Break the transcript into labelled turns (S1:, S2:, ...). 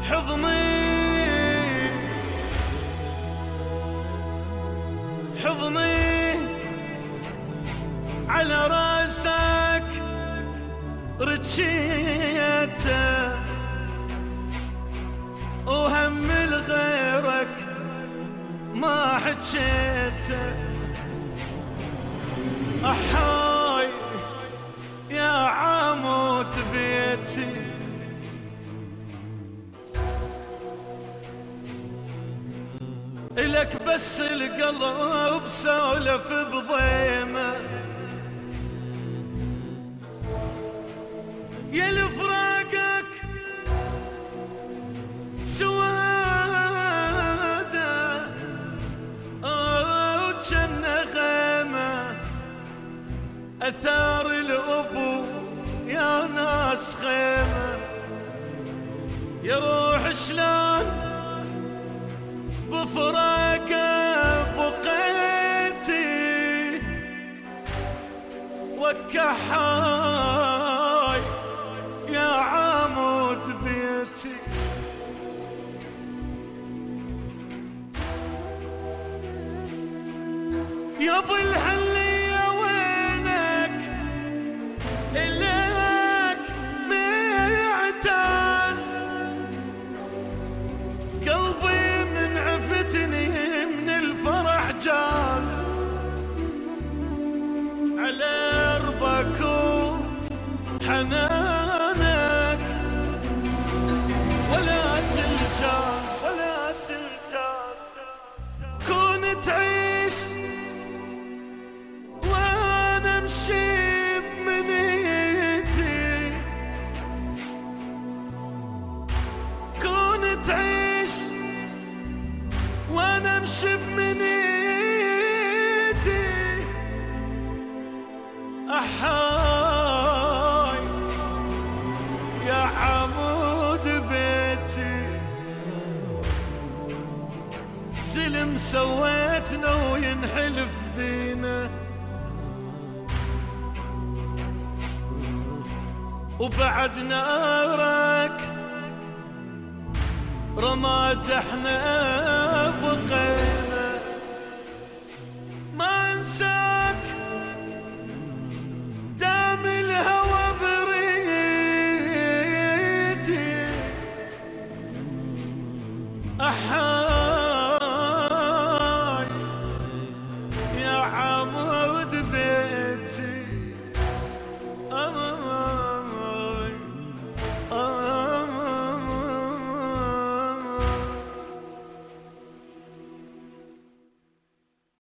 S1: حضني حضني على راسك رجيته، وهم لغيرك ما حجيته. أحاي يا عمود بيتي، إلك بس القلب سولف بضيمه، يا لفراقك سواده وجن غيمه، أثار الأبو يا ناس خيمه. يا روح شلون بفراقه بقيتي، وكحاي يا عمود بيتي. يا ابو الهلية وينك إليك معتز، قلبي من عفتني من الفرح جاز، على ربك وحنانك ولا تلجاز ولا تلجاز. كون تعيش وانا امشي بمنيتي، كون تعيش وانا امشي بمنيتي. أحاي يا عمود بيتي، زلم سويتنا وينحلف بينا، وبعد نارك رماد احنا بقينا. ما انساك دام الهوى بريدي، أحا